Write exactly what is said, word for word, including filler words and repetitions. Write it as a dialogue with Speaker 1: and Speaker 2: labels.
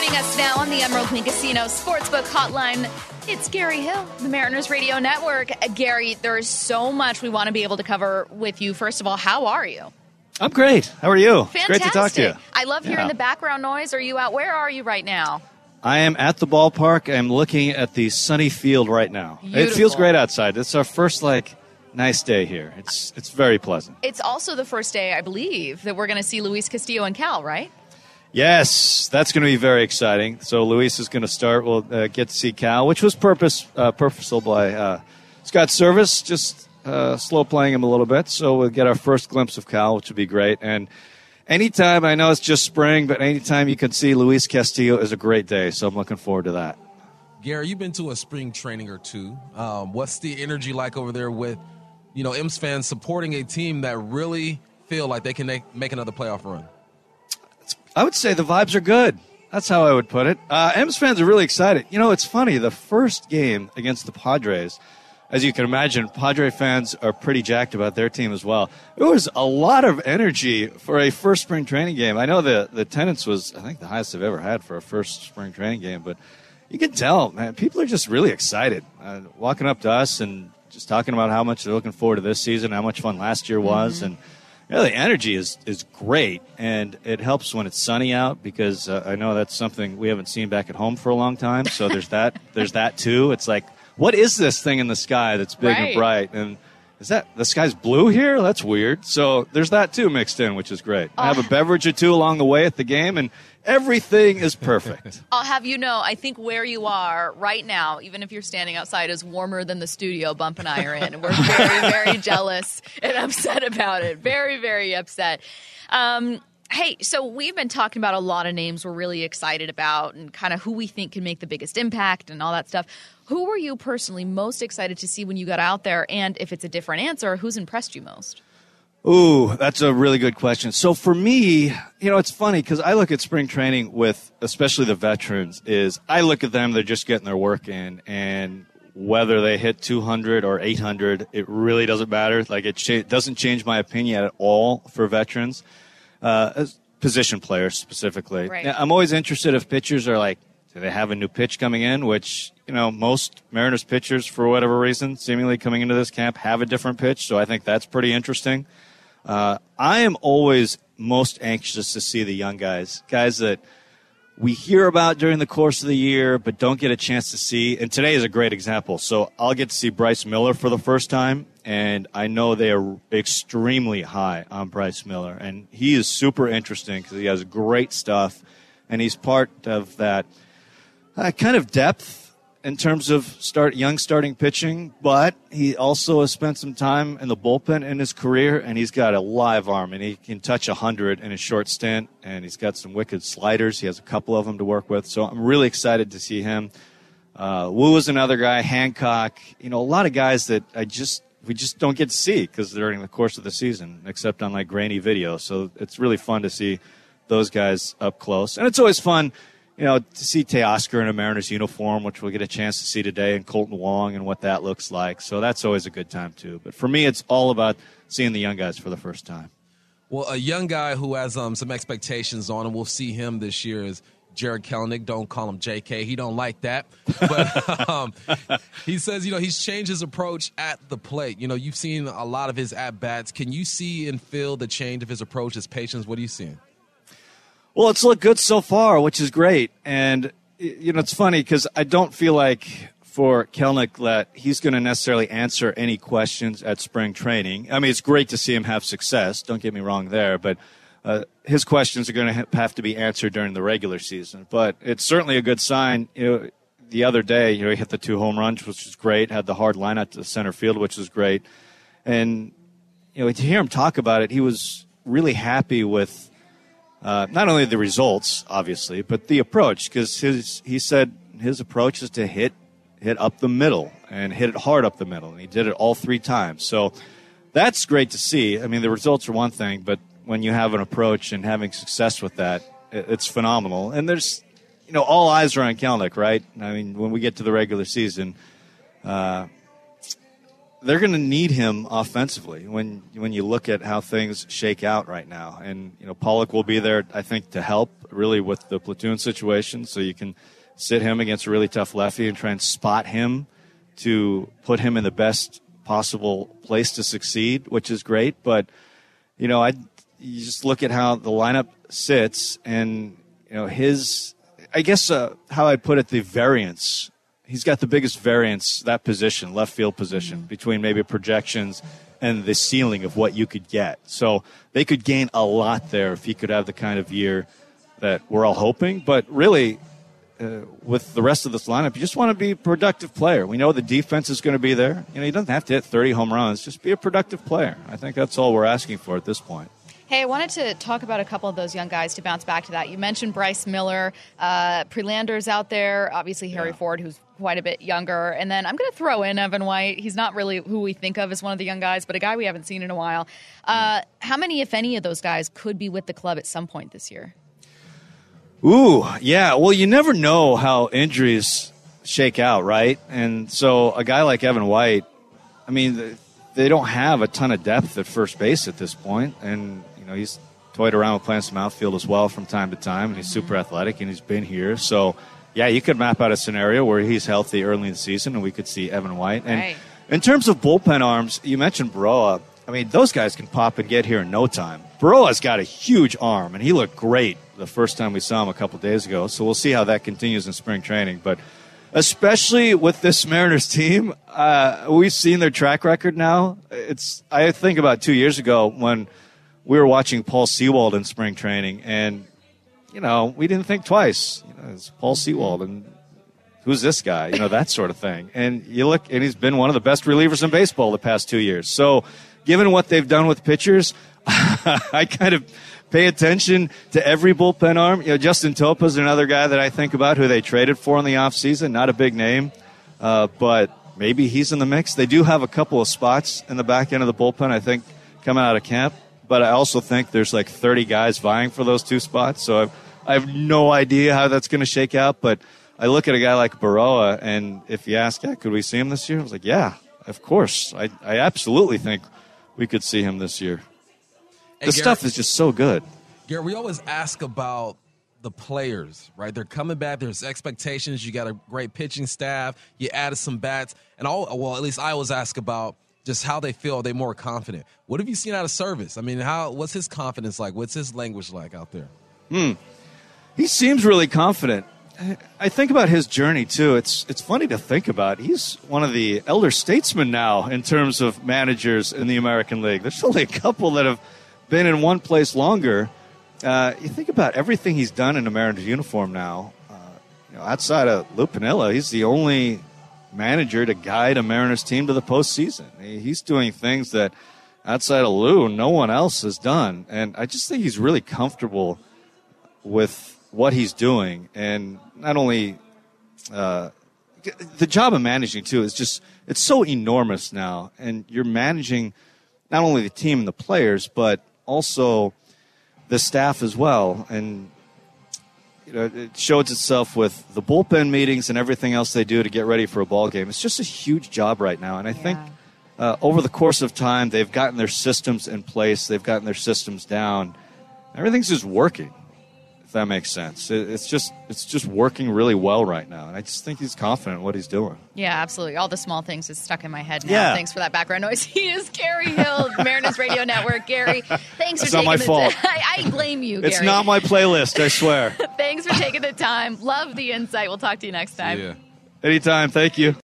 Speaker 1: Joining us now on the Emerald Queen Casino Sportsbook Hotline, it's Gary Hill, the Mariners Radio Network. Uh, Gary, there is so much we want to be able to cover with you. First of all, how are you?
Speaker 2: I'm great. How are you?
Speaker 1: Fantastic.
Speaker 2: Great to talk to you.
Speaker 1: I love hearing
Speaker 2: yeah.
Speaker 1: the background noise. Are you out? Where are you right now?
Speaker 2: I am at the ballpark. I'm looking at the sunny field right now.
Speaker 1: Beautiful.
Speaker 2: It feels great outside. It's our first, like, nice day here. It's it's very pleasant.
Speaker 1: It's also the first day, I believe, that we're going to see Luis Castillo and Cal, right?
Speaker 2: Yes, that's going to be very exciting. So Luis is going to start. We'll uh, get to see Cal, which was purpose uh, purposeful by uh, Scott Service, just uh, slow playing him a little bit. So we'll get our first glimpse of Cal, which would be great. And anytime, I know it's just spring, but anytime you can see Luis Castillo is a great day. So I'm looking forward to that.
Speaker 3: Gary, you've been to a spring training or two. Um, what's the energy like over there with, you know, M's fans supporting a team that really feel like they can make, make another playoff run?
Speaker 2: I would say the vibes are good. That's how I would put it. Uh, M's fans are really excited. You know, it's funny. The first game against the Padres, as you can imagine, Padre fans are pretty jacked about their team as well. There was a lot of energy for a first spring training game. I know the, the attendance was, I think, the highest I've ever had for a first spring training game. But you can tell, man, people are just really excited. Uh, walking up to us and just talking about how much they're looking forward to this season, how much fun last year was, mm-hmm. and you know, the energy is, is great, and it helps when it's sunny out because uh, I know that's something we haven't seen back at home for a long time. So there's that. There's that too. It's like, what is this thing in the sky that's big
Speaker 1: right.
Speaker 2: and bright? And is that the sky's blue here? That's weird. So there's that too mixed in, which is great.
Speaker 1: Oh.
Speaker 2: I have a beverage or two along the way at the game, and everything is perfect.
Speaker 1: I'll have you know, I think where you are right now, even if you're standing outside, is warmer than the studio Bump and I are in. And we're very, very jealous and upset about it. Very, very upset. Um, hey, so we've been talking about a lot of names we're really excited about and kind of who we think can make the biggest impact and all that stuff. Who were you personally most excited to see when you got out there? And if it's a different answer, who's impressed you most?
Speaker 2: Ooh, that's a really good question. So for me, you know, it's funny because I look at spring training with especially the veterans is I look at them, they're just getting their work in, and whether they hit two hundred or eight hundred, it really doesn't matter. Like it cha- doesn't change my opinion at all for veterans, uh, as position players specifically.
Speaker 1: Right.
Speaker 2: Now, I'm always interested if pitchers are like, do they have a new pitch coming in, which, you know, most Mariners pitchers, for whatever reason, seemingly coming into this camp have a different pitch. So I think that's pretty interesting. Uh, I am always most anxious to see the young guys, guys that we hear about during the course of the year but don't get a chance to see. And today is a great example. So I'll get to see Bryce Miller for the first time, and I know they are extremely high on Bryce Miller. And he is super interesting because he has great stuff, and he's part of that uh, kind of depth in terms of start young starting pitching, but he also has spent some time in the bullpen in his career, and he's got a live arm, and he can touch one hundred in a short stint, and he's got some wicked sliders. He has a couple of them to work with, so I'm really excited to see him. Uh, Wu is another guy, Hancock, you know, a lot of guys that I just we just don't get to see because during the course of the season, except on, like, grainy video, so it's really fun to see those guys up close. And it's always fun, you know, to see Teoscar in a Mariners uniform, which we'll get a chance to see today, and Colton Wong and what that looks like. So that's always a good time, too. But for me, it's all about seeing the young guys for the first time.
Speaker 3: Well, a young guy who has um, some expectations on him, we'll see him this year, is Jarred Kelenic. Don't call him J K. He don't like that. But um, he says, you know, he's changed his approach at the plate. You know, you've seen a lot of his at-bats. Can you see and feel the change of his approach, his patience? What are you seeing?
Speaker 2: Well, it's looked good so far, which is great. And, you know, it's funny because I don't feel like for Kelenic that he's going to necessarily answer any questions at spring training. I mean, it's great to see him have success. Don't get me wrong there. But uh, his questions are going to have to be answered during the regular season. But it's certainly a good sign. You know, the other day, you know, he hit the two home runs, which was great, had the hard line out to center field, which was great. And, you know, to hear him talk about it, he was really happy with Uh, not only the results, obviously, but the approach, because his he said his approach is to hit hit up the middle and hit it hard up the middle, and he did it all three times. So that's great to see. I mean, the results are one thing, but when you have an approach and having success with that, it's phenomenal. And there's, you know, all eyes are on Kelenic, right? I mean, when we get to the regular season, uh, they're going to need him offensively when when you look at how things shake out right now. And, you know, Pollock will be there, I think, to help really with the platoon situation. So you can sit him against a really tough lefty and try and spot him to put him in the best possible place to succeed, which is great. But, you know, I you just look at how the lineup sits and, you know, his, I guess uh, how I'd put it, the variance. He's got the biggest variance, that position, left field position, mm-hmm. between maybe projections and the ceiling of what you could get. So they could gain a lot there if he could have the kind of year that we're all hoping. But really, uh, with the rest of this lineup, you just want to be a productive player. We know the defense is going to be there. You know, he doesn't have to hit thirty home runs. Just be a productive player. I think that's all we're asking for at this point.
Speaker 1: Hey, I wanted to talk about a couple of those young guys to bounce back to that. You mentioned Bryce Miller. Uh, Prelander's out there. Obviously, Harry
Speaker 2: yeah.
Speaker 1: Ford, who's quite a bit younger. And then I'm going to throw in Evan White. He's not really who we think of as one of the young guys, but a guy we haven't seen in a while. Uh, how many, if any, of those guys could be with the club at some point this year?
Speaker 2: Ooh, yeah. Well, you never know how injuries shake out, right? And so a guy like Evan White, I mean, they don't have a ton of depth at first base at this point. And, you know, he's toyed around with playing some outfield as well from time to time, and he's super athletic, and he's been here. So, yeah, you could map out a scenario where he's healthy early in the season, and we could see Evan White. And
Speaker 1: right.
Speaker 2: in terms of bullpen arms, you mentioned Baroa. I mean, those guys can pop and get here in no time. Baroa's got a huge arm, and he looked great the first time we saw him a couple days ago. So we'll see how that continues in spring training. But especially with this Mariners team, uh, we've seen their track record now. It's I think about two years ago when we were watching Paul Sewald in spring training, and, you know, we didn't think twice. You know, it's Paul Sewald, and who's this guy? You know, that sort of thing. And you look, and he's been one of the best relievers in baseball the past two years. So given what they've done with pitchers, I kind of pay attention to every bullpen arm. You know, Justin Topa is another guy that I think about who they traded for in the offseason. Not a big name, uh, but maybe he's in the mix. They do have a couple of spots in the back end of the bullpen, I think, coming out of camp. But I also think there's like thirty guys vying for those two spots. So I've, I have no idea how that's going to shake out. But I look at a guy like Baroa, and if you ask, yeah, could we see him this year? I was like, yeah, of course. I, I absolutely think we could see him this year.
Speaker 3: Hey,
Speaker 2: the
Speaker 3: Garrett,
Speaker 2: stuff is just so good.
Speaker 3: Garrett, we always ask about the players, right? They're coming back. There's expectations. You got a great pitching staff. You added some bats. And all, well, at least I always ask about just how they feel. Are they more confident? What have you seen out of Service? I mean, how what's his confidence like? What's his language like out there?
Speaker 2: Hmm. He seems really confident. I think about his journey, too. It's it's funny to think about. He's one of the elder statesmen now in terms of managers in the American League. There's only a couple that have been in one place longer. Uh, you think about everything he's done in a Mariners uniform now. Uh, you know, outside of Lou Piniella, he's the only manager to guide a Mariners team to the postseason. He's doing things that outside of Lou, no one else has done. And I just think he's really comfortable with what he's doing. And not only uh, the job of managing, too, is just it's so enormous now. And you're managing not only the team and the players, but also the staff as well. And you know, it shows itself with the bullpen meetings and everything else they do to get ready for a ball game. It's just a huge job right now. And I yeah. think uh, over the course of time, they've gotten their systems in place. They've gotten their systems down. Everything's just working, if that makes sense. It, it's just it's just working really well right now. And I just think he's confident in what he's doing.
Speaker 1: Yeah, absolutely. All the small things is stuck in my head now.
Speaker 2: Yeah.
Speaker 1: Thanks for that background noise. He is Gary Hill, Mariners Radio Network. Gary, thanks
Speaker 2: That's
Speaker 1: for
Speaker 2: not
Speaker 1: taking
Speaker 2: my
Speaker 1: the
Speaker 2: fault.
Speaker 1: time. I, I blame you, Gary.
Speaker 2: It's not my playlist, I swear.
Speaker 1: Thanks for taking the time. Love the insight. We'll talk to you next time.
Speaker 3: Yeah.
Speaker 2: Anytime. Thank you.